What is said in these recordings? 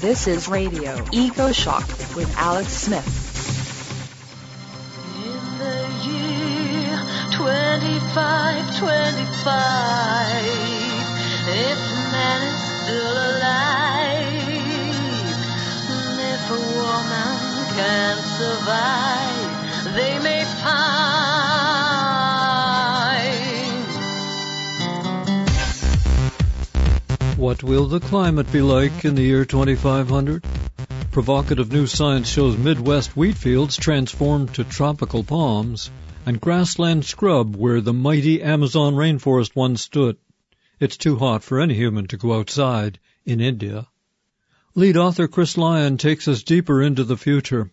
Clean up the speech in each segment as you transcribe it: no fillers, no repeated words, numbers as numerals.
This is Radio EcoShock with Alex Smith. In the year 2525, if man is still alive, if a woman can survive, they may find. What will the climate be like in the year 2500? Provocative new science shows Midwest wheat fields transformed to tropical palms, and grassland scrub where the mighty Amazon rainforest once stood. It's too hot for any human to go outside in India. Lead author Chris Lyon takes us deeper into the future.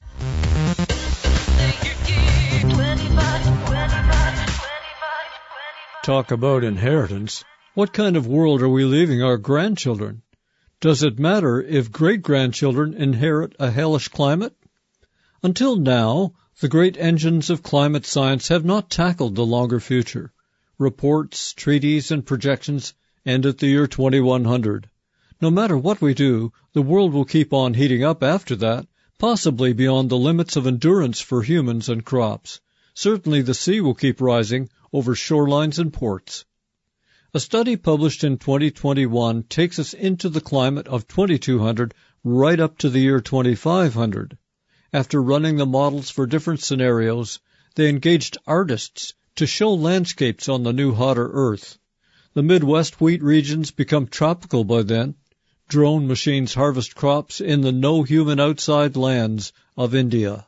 Talk about inheritance. What kind of world are we leaving our grandchildren? Does it matter if great-grandchildren inherit a hellish climate? Until now, the great engines of climate science have not tackled the longer future. Reports, treaties, and projections end at the year 2100. No matter what we do, the world will keep on heating up after that, possibly beyond the limits of endurance for humans and crops. Certainly the sea will keep rising over shorelines and ports. A study published in 2021 takes us into the climate of 2200 right up to the year 2500. After running the models for different scenarios, they engaged artists to show landscapes on the new hotter Earth. The Midwest wheat regions become tropical by then. Drone machines harvest crops in the no-human outside lands of India.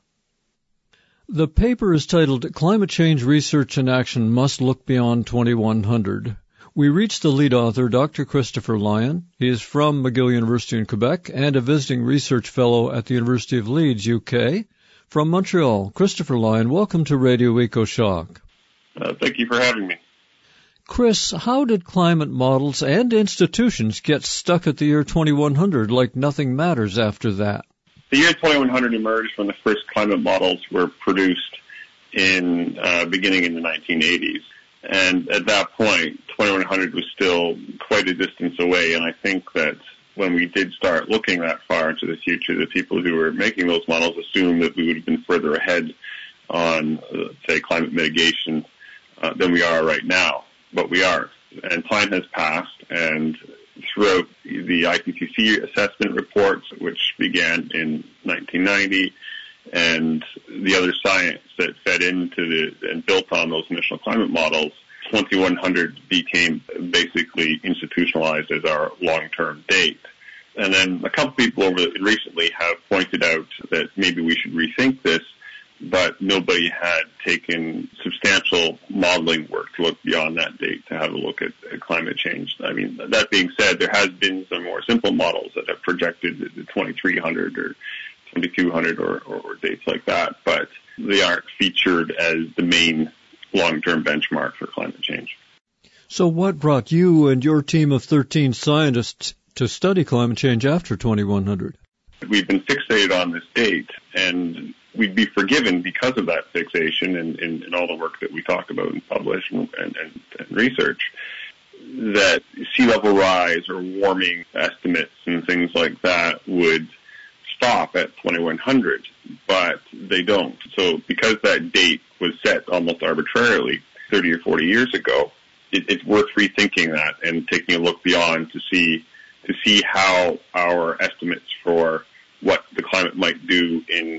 The paper is titled Climate Change Research and Action Must Look Beyond 2100. We reached the lead author, Dr. Christopher Lyon. He is from McGill University in Quebec and a visiting research fellow at the University of Leeds, UK. From Montreal, Christopher Lyon, welcome to Radio EcoShock. Thank you for having me. Chris, how did climate models and institutions get stuck at the year 2100 like nothing matters after that? The year 2100 emerged when the first climate models were produced beginning in the 1980s. And at that point, 2100 was still quite a distance away, and I think that when we did start looking that far into the future, the people who were making those models assumed that we would have been further ahead on, say, climate mitigation than we are right now. But we are. And time has passed, and throughout the IPCC assessment reports, which began in 1990, and the other science that fed into and built on those initial climate models, 2100 became basically institutionalized as our long-term date. And then a couple people recently have pointed out that maybe we should rethink this, but nobody had taken substantial modeling work to look beyond that date to have a look at climate change. I mean, that being said, there has been some more simple models that have projected the 2300 or 2200 or dates like that, but they aren't featured as the main long-term benchmark for climate change. So what brought you and your team of 13 scientists to study climate change after 2100? We've been fixated on this date, and we'd be forgiven because of that fixation and all the work that we talk about and publish and research, that sea level rise or warming estimates and things like that would stop at 2100, but they don't. So because that date was set almost arbitrarily 30 or 40 years ago, it's worth rethinking that and taking a look beyond to see how our estimates for what the climate might do in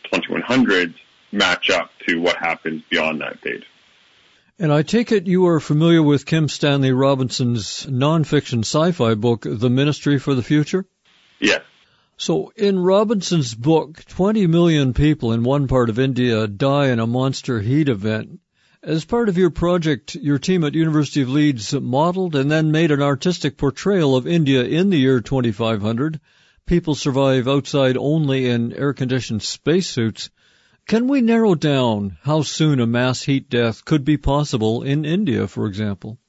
2100 match up to what happens beyond that date. And I take it you are familiar with Kim Stanley Robinson's nonfiction sci-fi book, The Ministry for the Future? Yes. So in Robinson's book, 20 million people in one part of India die in a monster heat event. As part of your project, your team at University of Leeds modeled and then made an artistic portrayal of India in the year 2500. People survive outside only in air-conditioned spacesuits. Can we narrow down how soon a mass heat death could be possible in India, for example?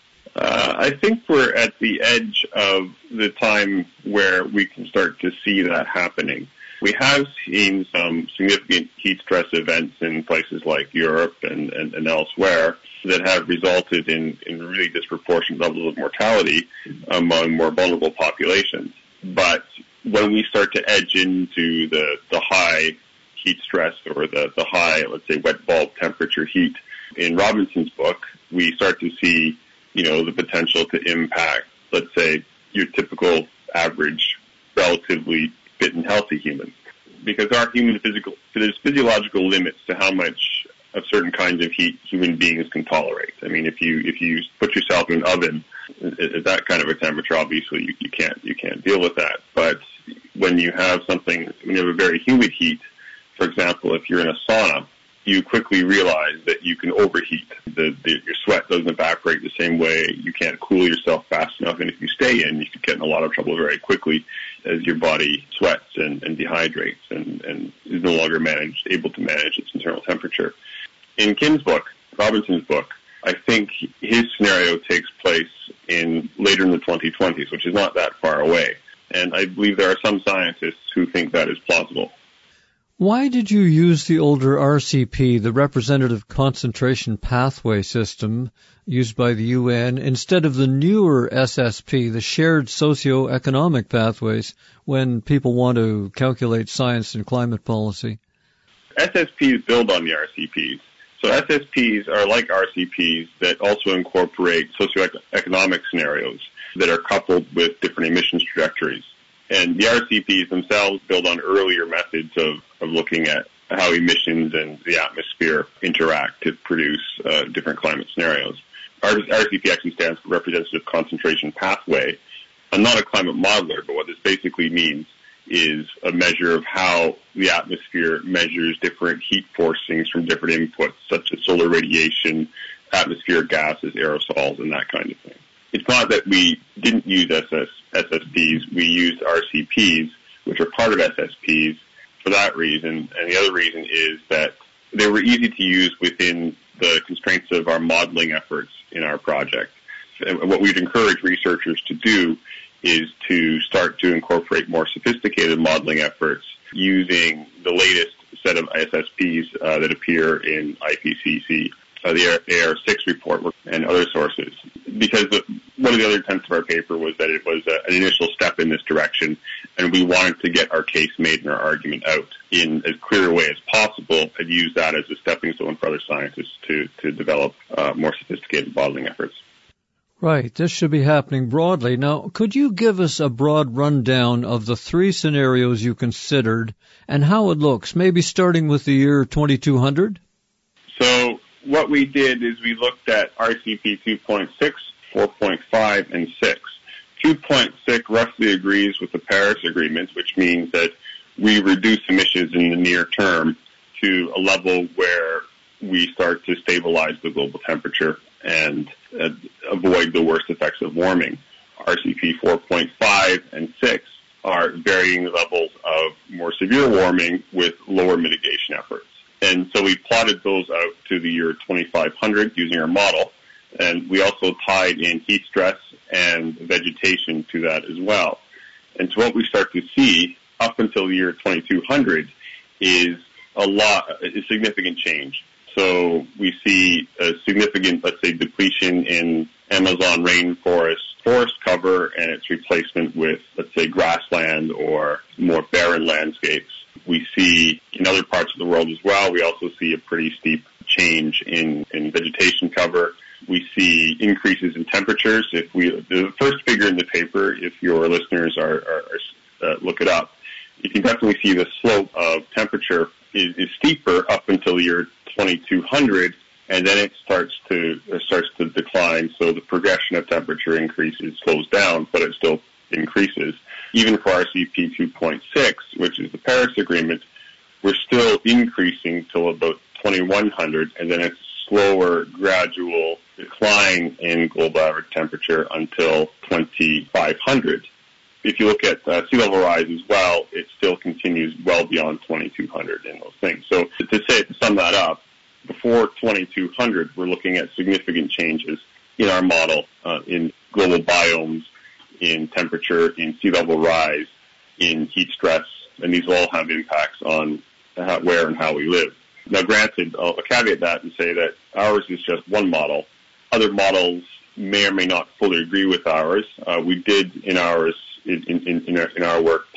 I think we're at the edge of the time where we can start to see that happening. We have seen some significant heat stress events in places like Europe and elsewhere that have resulted in really disproportionate levels of mortality among more vulnerable populations. But when we start to edge into the high heat stress or the high, let's say, wet bulb temperature heat in Robinson's book, we start to see, the potential to impact, let's say, your typical average, relatively fit and healthy human. Because there are there's physiological limits to how much of certain kinds of heat human beings can tolerate. I mean, if you put yourself in an oven at that kind of a temperature, obviously you can't deal with that. But when you have a very humid heat, for example, if you're in a sauna, you quickly realize that you can overheat. Your sweat doesn't evaporate the same way. You can't cool yourself fast enough, and if you stay in, you can get in a lot of trouble very quickly as your body sweats and dehydrates and is no longer able to manage its internal temperature. In Kim's book, Robinson's book, I think his scenario takes place later in the 2020s, which is not that far away. And I believe there are some scientists who think that is plausible. Why did you use the older RCP, the Representative Concentration Pathway System, used by the UN, instead of the newer SSP, the Shared Socioeconomic Pathways, when people want to calculate science and climate policy? SSPs build on the RCPs. So SSPs are like RCPs that also incorporate socioeconomic scenarios that are coupled with different emissions trajectories. And the RCPs themselves build on earlier methods of looking at how emissions and the atmosphere interact to produce different climate scenarios. RCP actually stands for Representative Concentration Pathway. I'm not a climate modeler, but what this basically means is a measure of how the atmosphere measures different heat forcings from different inputs, such as solar radiation, atmospheric gases, aerosols, and that kind of thing. It's not that we didn't use SSPs. We used RCPs, which are part of SSPs, for that reason. And the other reason is that they were easy to use within the constraints of our modeling efforts in our project. And what we'd encourage researchers to do is to start to incorporate more sophisticated modeling efforts using the latest set of SSPs that appear in IPCC, the AR6 report, and other sources. Because one of the other intents of our paper was that it was an initial step in this direction, and we wanted to get our case made and our argument out in as clear a way as possible and use that as a stepping stone for other scientists to develop more sophisticated modeling efforts. Right. This should be happening broadly. Now, could you give us a broad rundown of the three scenarios you considered and how it looks, maybe starting with the year 2200? So what we did is we looked at RCP 2.6, 4.5, and 6. 2.6 roughly agrees with the Paris Agreement, which means that we reduce emissions in the near term to a level where we start to stabilize the global temperature and avoid the worst effects of warming. RCP 4.5 and 6 are varying levels of more severe warming with lower mitigation efforts. And so we plotted those out to the year 2500 using our model, and we also tied in heat stress and vegetation to that as well. And so what we start to see up until the year 2200 is a significant change. So we see a significant, let's say, depletion in Amazon rainforest forest cover and its replacement with, let's say, grassland or more barren landscapes. We see in other parts of the world as well, we also see a pretty steep change in vegetation cover. We see increases in temperatures. The first figure in the paper, if your listeners look it up, you can definitely see the slope of temperature is steeper up until the year 2200, and then it starts to decline. So the progression of temperature increases slows down, but it still increases. Even for RCP 2.6, which is the Paris Agreement, we're still increasing till about 2100, and then it's slower, gradual decline in global average temperature until 2500. If you look at sea level rise as well, it still continues well beyond 2200 in those things. So to sum that up, before 2200, we're looking at significant changes in our model, in global biomes, in temperature, in sea level rise, in heat stress, and these all have impacts on where and how we live. Now, granted, I'll caveat that and say that ours is just one model. Other models may or may not fully agree with ours. We did in ours, in our work,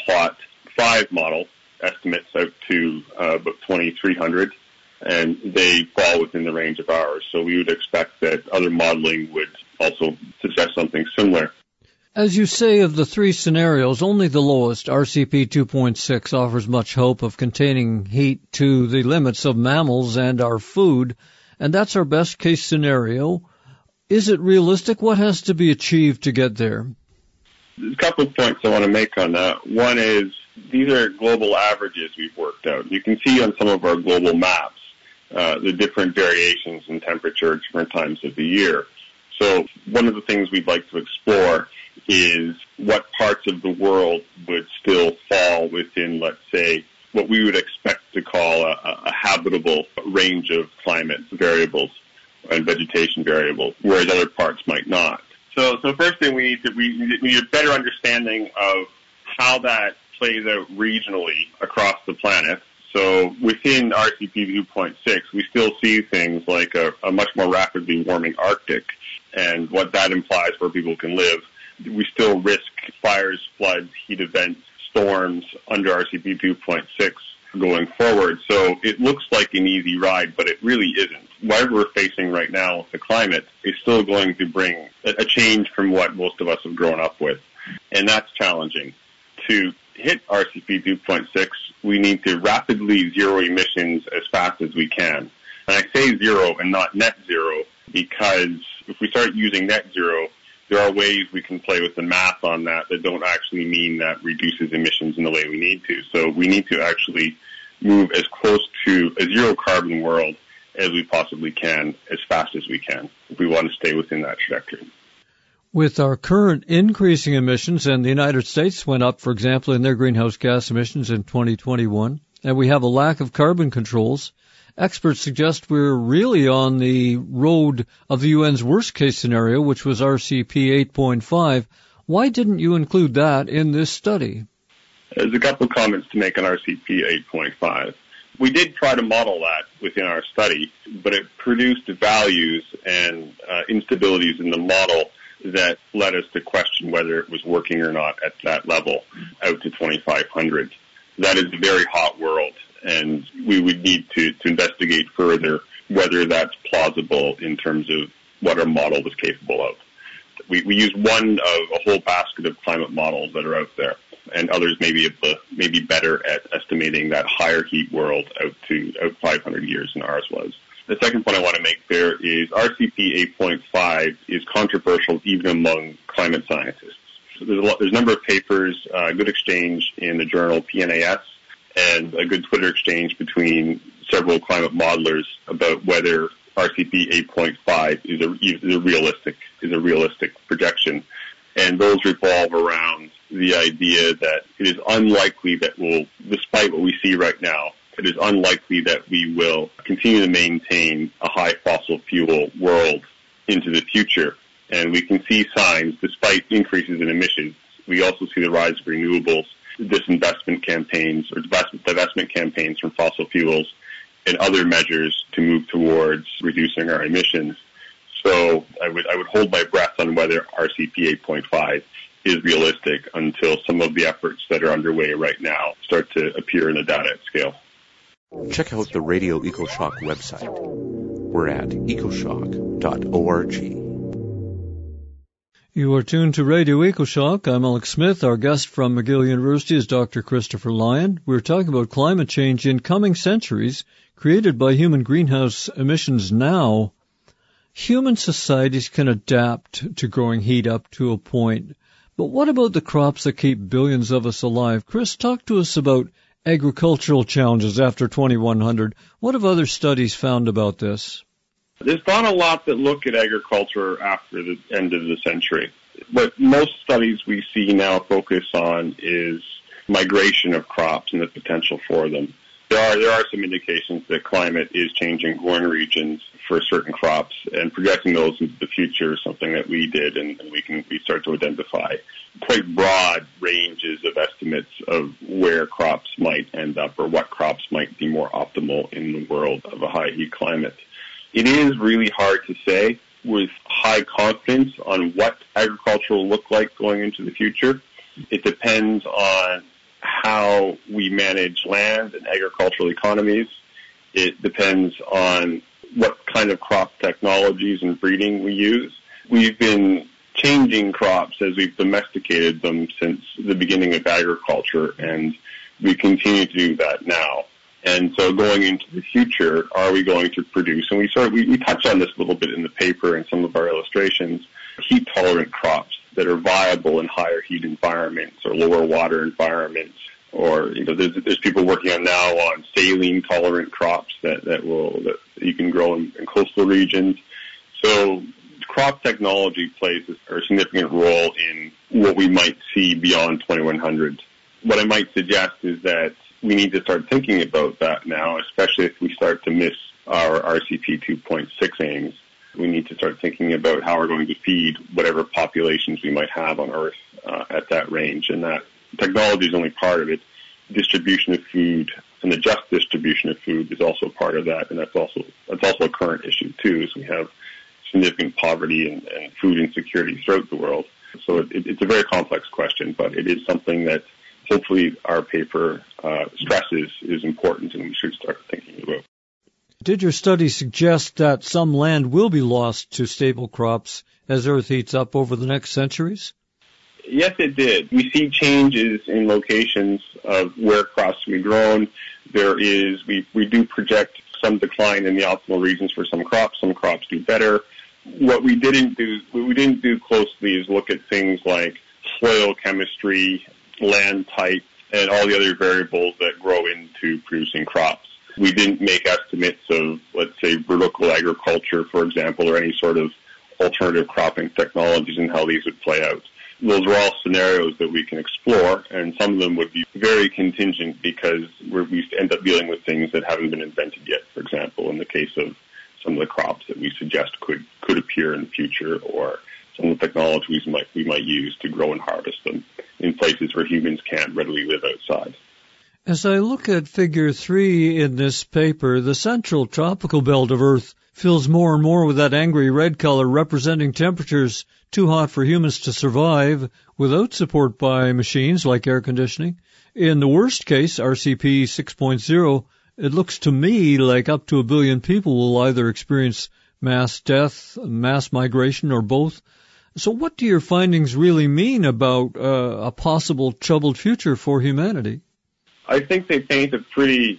plot 5 model estimates out to about 2,300, and they fall within the range of ours. So we would expect that other modeling would also suggest something similar. As you say, of the 3 scenarios, only the lowest, RCP 2.6, offers much hope of containing heat to the limits of mammals and our food, and that's our best case scenario. Is it realistic? What has to be achieved to get there? There's a couple of points I want to make on that. One is these are global averages we've worked out. You can see on some of our global maps the different variations in temperature at different times of the year. So one of the things we'd like to explore is what parts of the world would still fall within, let's say, what we would expect to call a habitable range of climate variables and vegetation variables, whereas other parts might not. So first thing we need a better understanding of how that plays out regionally across the planet. So within RCP 2.6, we still see things like a much more rapidly warming Arctic, and what that implies where people can live. We still risk fires, floods, heat events, storms under RCP 2.6 going forward. So it looks like an easy ride, but it really isn't. Whatever we're facing right now with the climate is still going to bring a change from what most of us have grown up with, and that's challenging. To hit RCP 2.6, we need to rapidly zero emissions as fast as we can. And I say zero and not net zero because if we start using net zero, there are ways we can play with the math on that don't actually mean that reduces emissions in the way we need to. So we need to actually move as close to a zero carbon world as we possibly can, as fast as we can, if we want to stay within that trajectory. With our current increasing emissions, and the United States went up, for example, in their greenhouse gas emissions in 2021, and we have a lack of carbon controls, experts suggest we're really on the road of the UN's worst-case scenario, which was RCP 8.5. Why didn't you include that in this study? There's a couple of comments to make on RCP 8.5. We did try to model that within our study, but it produced values and instabilities in the model that led us to question whether it was working or not at that level out to 2,500. That is a very hot world, and we would need to investigate further whether that's plausible in terms of what our model was capable of. We use one of a whole basket of climate models that are out there, and others may be better at estimating that higher heat world out 500 years than ours was. The second point I want to make there is RCP 8.5 is controversial even among climate scientists. So there's a number of papers, good exchange in the journal PNAS, and a good Twitter exchange between several climate modelers about whether RCP 8.5 is a realistic projection. And those revolve around the idea that it is unlikely that despite what we see right now, it is unlikely that we will continue to maintain a high fossil fuel world into the future. And we can see signs, despite increases in emissions, we also see the rise of renewables, disinvestment campaigns or divestment campaigns from fossil fuels, and other measures to move towards reducing our emissions. So I would hold my breath on whether RCP 8.5 is realistic until some of the efforts that are underway right now start to appear in the data at scale. Check out the Radio EcoShock website. We're at ecoshock.org. You are tuned to Radio EcoShock. I'm Alex Smith. Our guest from McGill University is Dr. Christopher Lyon. We're talking about climate change in coming centuries created by human greenhouse emissions now. Human societies can adapt to growing heat up to a point. But what about the crops that keep billions of us alive? Chris, talk to us about agricultural challenges after 2100. What have other studies found about this? There's not a lot that look at agriculture after the end of the century. What most studies we see now focus on is migration of crops and the potential for them. There are some indications that climate is changing growing regions for certain crops, and projecting those into the future is something that we did, and we start to identify quite broad ranges of estimates of where crops might end up or what crops might be more optimal in the world of a high heat climate. It is really hard to say with high confidence on what agriculture will look like going into the future. It depends on how we manage land and agricultural economies. It depends on what kind of crop technologies and breeding we use. We've been changing crops as we've domesticated them since the beginning of agriculture, and we continue to do that now. And so going into the future, are we going to produce, and we touch on this a little bit in the paper and some of our illustrations, heat-tolerant crops that are viable in higher heat environments or lower water environments, or there's people working on now on saline-tolerant crops that you can grow in coastal regions. So crop technology plays a significant role in what we might see beyond 2100. What I might suggest is that we need to start thinking about that now, especially if we start to miss our RCP 2.6 aims. We need to start thinking about how we're going to feed whatever populations we might have on Earth at that range, and that technology is only part of it. Distribution of food and the just distribution of food is also part of that, and that's also a current issue too, as we have significant poverty and food insecurity throughout the world. So it's a very complex question, but it is something that hopefully our paper stresses is important and we should start thinking about. Did your study suggest that some land will be lost to staple crops as Earth heats up over the next centuries? Yes, it did. We see changes in locations of where crops can be grown. We do project some decline in the optimal regions for some crops. Some crops do better. What we didn't do closely is look at things like soil chemistry, land type, and all the other variables that grow into producing crops. We didn't make estimates of, let's say, vertical agriculture, for example, or any sort of alternative cropping technologies and how these would play out. Those are all scenarios that we can explore, and some of them would be very contingent because we end up dealing with things that haven't been invented yet, for example, in the case of some of the crops that we suggest could appear in the future, or some of the technologies we might use to grow and harvest them in places where humans can't readily live outside. As I look at Figure 3 in this paper, the central tropical belt of Earth fills more and more with that angry red color representing temperatures too hot for humans to survive without support by machines like air conditioning. In the worst case, RCP 6.0, it looks to me like up to 1 billion people will either experience mass death, mass migration, or both. So what do your findings really mean about a possible troubled future for humanity? I think they paint a pretty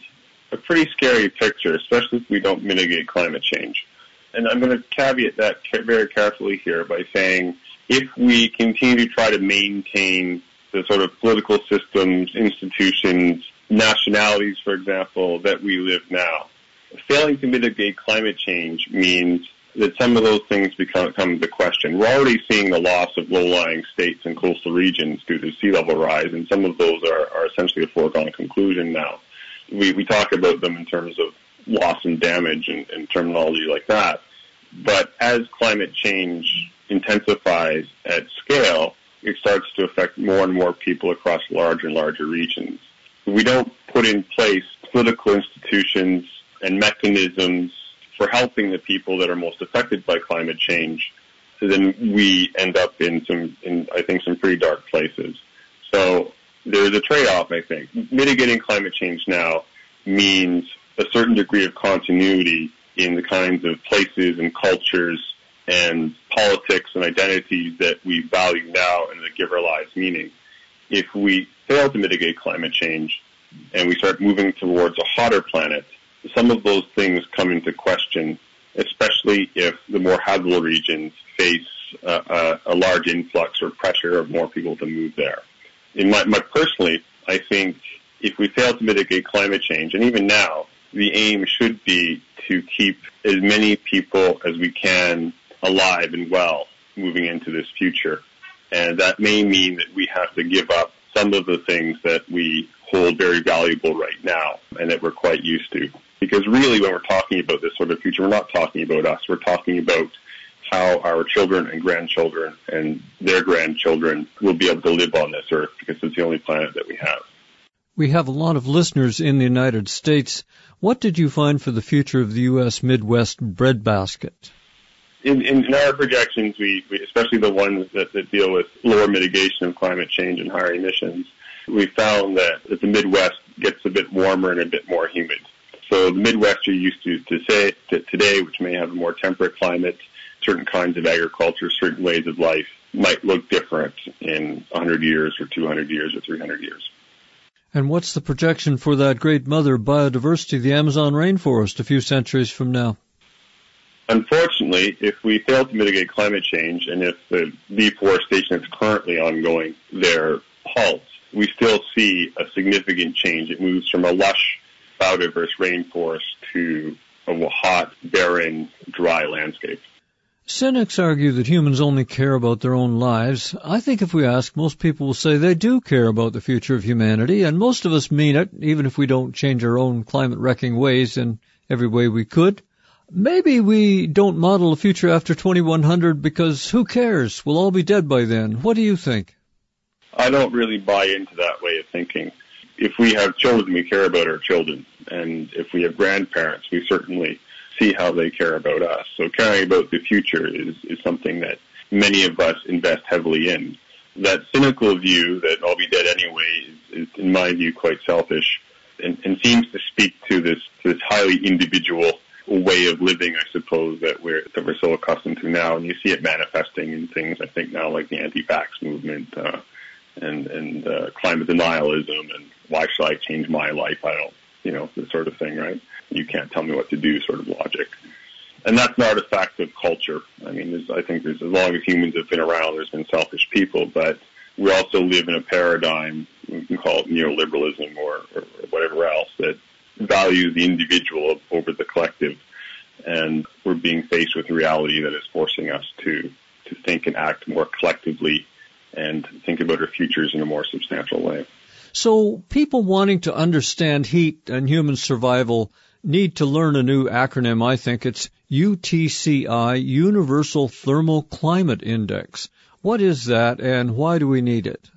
scary picture, especially if we don't mitigate climate change. And I'm going to caveat that very carefully here by saying if we continue to try to maintain the sort of political systems, institutions, nationalities, for example, that we live now, failing to mitigate climate change means that some of those things come into question. We're already seeing the loss of low-lying states and coastal regions due to sea level rise, and some of those are essentially a foregone conclusion now. We talk about them in terms of loss and damage and terminology like that. But as climate change intensifies at scale, it starts to affect more and more people across larger and larger regions. If we don't put in place political institutions and mechanisms for helping the people that are most affected by climate change, then we end up in I think some pretty dark places. So there's a trade-off, I think. Mitigating climate change now means a certain degree of continuity in the kinds of places and cultures and politics and identities that we value now and that give our lives meaning. If we fail to mitigate climate change and we start moving towards a hotter planet, some of those things come into question, especially if the more habitable regions face a large influx or pressure of more people to move there. Personally, I think if we fail to mitigate climate change, and even now, the aim should be to keep as many people as we can alive and well moving into this future. And that may mean that we have to give up some of the things that we hold very valuable right now and that we're quite used to. Because really, when we're talking about this sort of future, we're not talking about us. We're talking about how our children and grandchildren and their grandchildren will be able to live on this earth, because it's the only planet that we have. We have a lot of listeners in the United States. What did you find for the future of the U.S. Midwest breadbasket? In our projections, we especially the ones that deal with lower mitigation of climate change and higher emissions, we found that the Midwest gets a bit warmer and a bit more humid. So the Midwest you're used to say today, which may have a more temperate climate, certain kinds of agriculture, certain ways of life might look different in 100 years or 200 years or 300 years. And what's the projection for that great mother biodiversity, the Amazon rainforest, a few centuries from now? Unfortunately, if we fail to mitigate climate change and if the deforestation that's currently ongoing there halts, we still see a significant change. It moves from a lush, biodiverse rainforest to a hot, barren, dry landscape. Cynics argue that humans only care about their own lives. I think if we ask, most people will say they do care about the future of humanity, and most of us mean it, even if we don't change our own climate-wrecking ways in every way we could. Maybe we don't model a future after 2100 because who cares? We'll all be dead by then. What do you think? I don't really buy into that way of thinking. If we have children, we care about our children. And if we have grandparents, we certainly see how they care about us. So caring about the future is something that many of us invest heavily in. That cynical view that I'll be dead anyway is in my view, quite selfish and seems to speak to this highly individual way of living, I suppose, that we're so accustomed to now. And you see it manifesting in things, I think, now like the anti-vax movement and climate denialism and why should I change my life? I don't, this sort of thing, right? You can't tell me what to do sort of logic. And that's an artifact of culture. I mean, I think as long as humans have been around, there's been selfish people, but we also live in a paradigm, we can call it neoliberalism or whatever else, that values the individual over the collective. And we're being faced with a reality that is forcing us to think and act more collectively and think about our futures in a more substantial way. So people wanting to understand heat and human survival need to learn a new acronym, I think. It's UTCI, Universal Thermal Climate Index. What is that, and why do we need it?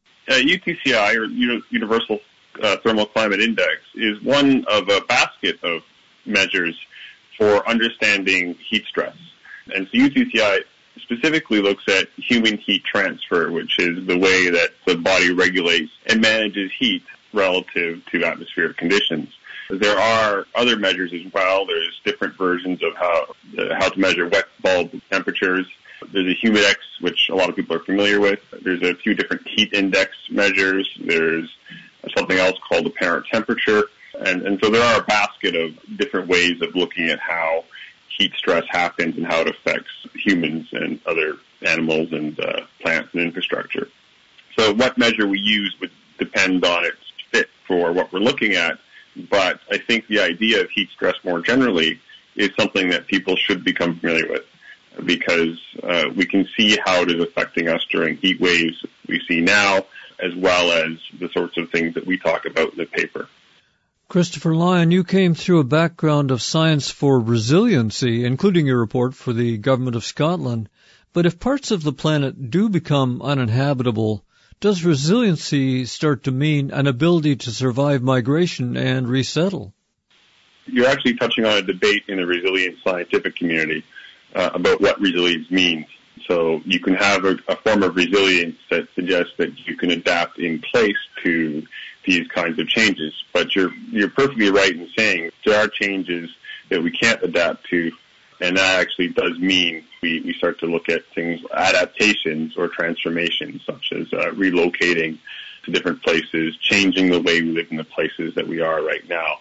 UTCI, or Universal Thermal Climate Index, is one of a basket of measures for understanding heat stress. And so UTCI specifically looks at human heat transfer, which is the way that the body regulates and manages heat relative to atmospheric conditions. There are other measures as well. There's different versions of how to measure wet bulb temperatures. There's a Humidex, which a lot of people are familiar with. There's a few different heat index measures. There's something else called apparent temperature. And so there are a basket of different ways of looking at how heat stress happens and how it affects humans and other animals and plants and infrastructure. So what measure we use would depend on its fit for what we're looking at. But I think the idea of heat stress more generally is something that people should become familiar with because we can see how it is affecting us during heat waves we see now, as well as the sorts of things that we talk about in the paper. Christopher Lyon, you came through a background of science for resiliency, including your report for the Government of Scotland. But if parts of the planet do become uninhabitable, does resiliency start to mean an ability to survive migration and resettle? You're actually touching on a debate in the resilient scientific community about what resilience means. So you can have a form of resilience that suggests that you can adapt in place to these kinds of changes. But you're perfectly right in saying there are changes that we can't adapt to, and that actually does mean we start to look at things, adaptations or transformations, such as relocating to different places, changing the way we live in the places that we are right now.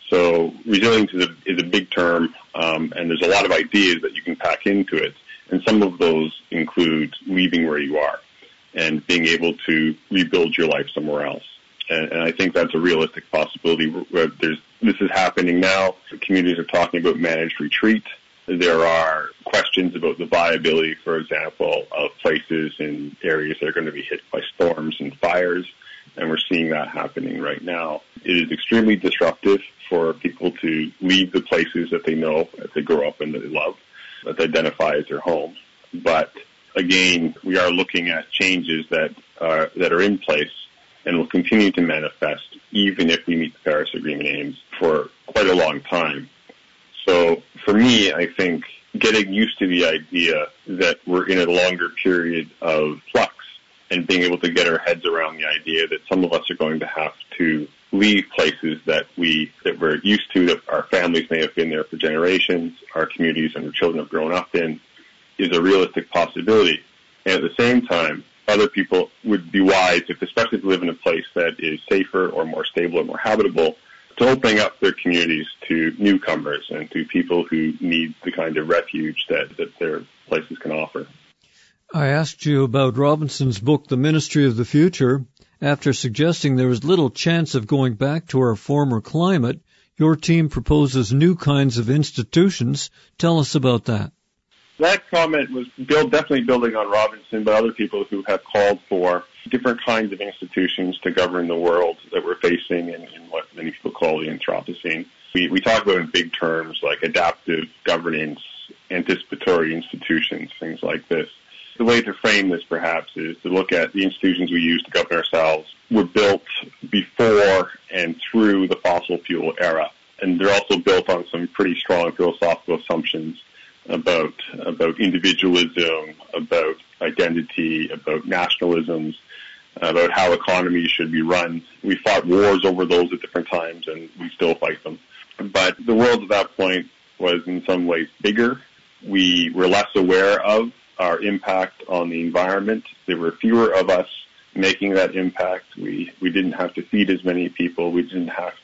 So resilience is a big term, and there's a lot of ideas that you can pack into it. And some of those include leaving where you are and being able to rebuild your life somewhere else. And I think that's a realistic possibility. This is happening now. Communities are talking about managed retreat. There are questions about the viability, for example, of places in areas that are going to be hit by storms and fires. And we're seeing that happening right now. It is extremely disruptive for people to leave the places that they know, that they grow up and that they love, that they identify as their home. But again, we are looking at changes that are in place and will continue to manifest even if we meet the Paris Agreement aims for quite a long time. So for me, I think getting used to the idea that we're in a longer period of flux and being able to get our heads around the idea that some of us are going to have to leave places that we're used to, that our families may have been there for generations, our communities and our children have grown up in, is a realistic possibility. And at the same time, other people would be wise, especially if they live in a place that is safer or more stable or more habitable, to opening up their communities to newcomers and to people who need the kind of refuge that their places can offer. I asked you about Robinson's book, The Ministry of the Future. After suggesting there is little chance of going back to our former climate, your team proposes new kinds of institutions. Tell us about that. That comment was definitely building on Robinson, but other people who have called for different kinds of institutions to govern the world that we're facing in what many people call the Anthropocene. We talk about in big terms like adaptive governance, anticipatory institutions, things like this. The way to frame this, perhaps, is to look at the institutions we use to govern ourselves were built before and through the fossil fuel era. And they're also built on some pretty strong philosophical assumptions about individualism, about identity, about nationalisms, about how economies should be run. We fought wars over those at different times, and we still fight them. But the world at that point was in some ways bigger. We were less aware of our impact on the environment. There were fewer of us making that impact. We didn't have to feed as many people. We didn't have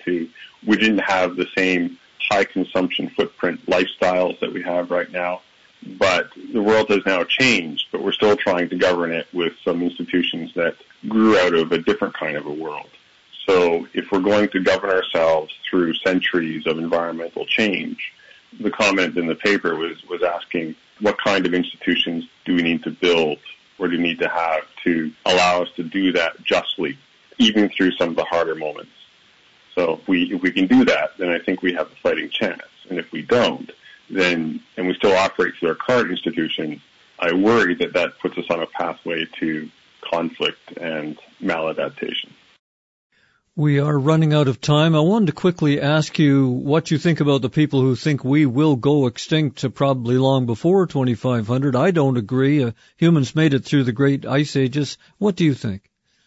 the same high consumption footprint lifestyles that we have right now. But the world has now changed, but we're still trying to govern it with some institutions that grew out of a different kind of a world. So if we're going to govern ourselves through centuries of environmental change, the comment in the paper was asking, what kind of institutions do we need to build or do we need to have to allow us to do that justly, even through some of the harder moments? So if we can do that, then I think we have a fighting chance. And if we don't, and we still operate through our current institutions, I worry that puts us on a pathway to conflict and maladaptation. We are running out of time. I wanted to quickly ask you what you think about the people who think we will go extinct probably long before 2500. I don't agree. Humans made it through the great ice ages. What do you think?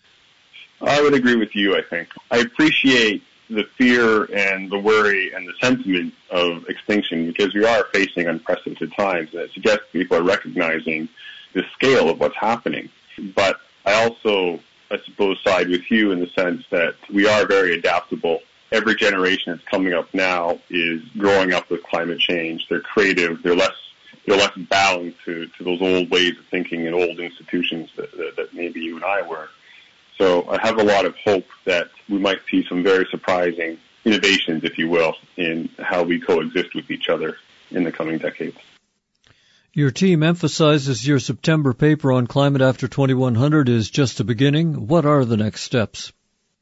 I would agree with you, I think. I appreciate the fear and the worry and the sentiment of extinction because we are facing unprecedented times, and it suggests people are recognizing the scale of what's happening. But I also, I suppose, side with you in the sense that we are very adaptable. Every generation that's coming up now is growing up with climate change. They're creative. They're less bound to those old ways of thinking and old institutions that maybe you and I were. So I have a lot of hope that we might see some very surprising innovations, if you will, in how we coexist with each other in the coming decades. Your team emphasizes your September paper on climate after 2100 is just the beginning. What are the next steps?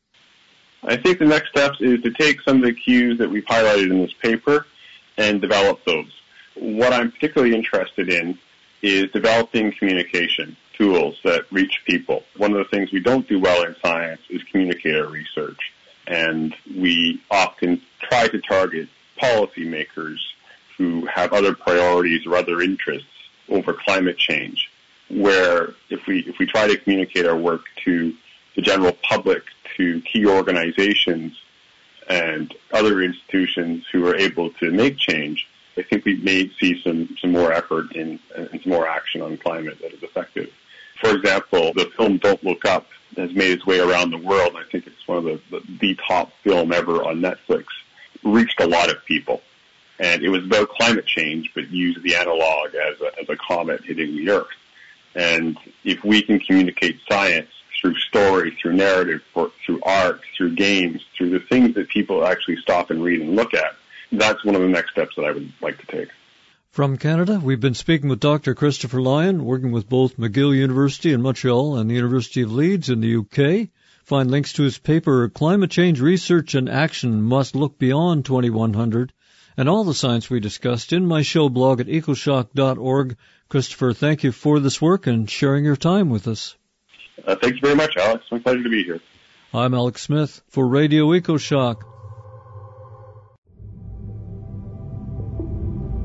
I think the next steps is to take some of the cues that we've highlighted in this paper and develop those. What I'm particularly interested in is developing communication tools that reach people. One of the things we don't do well in science is communicator research, and we often try to target policymakers who have other priorities or other interests over climate change, where if we try to communicate our work to the general public, to key organizations and other institutions who are able to make change, I think we may see some more effort and some more action on climate that is effective. For example, the film Don't Look Up has made its way around the world. I think it's one of the top film ever on Netflix. It reached a lot of people. And it was about climate change, but used the analog as a comet hitting the Earth. And if we can communicate science through story, through narrative, through art, through games, through the things that people actually stop and read and look at, that's one of the next steps that I would like to take. From Canada, we've been speaking with Dr. Christopher Lyon, working with both McGill University in Montreal and the University of Leeds in the UK. Find links to his paper, Climate Change Research and Action Must Look Beyond 2100, and all the science we discussed in my show blog at ecoshock.org. Christopher, thank you for this work and sharing your time with us. Thank you very much, Alex. It's my pleasure to be here. I'm Alex Smith for Radio EcoShock.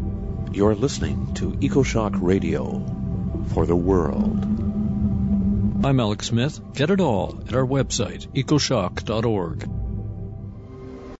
You're listening to EcoShock Radio for the world. I'm Alex Smith. Get it all at our website, ecoshock.org.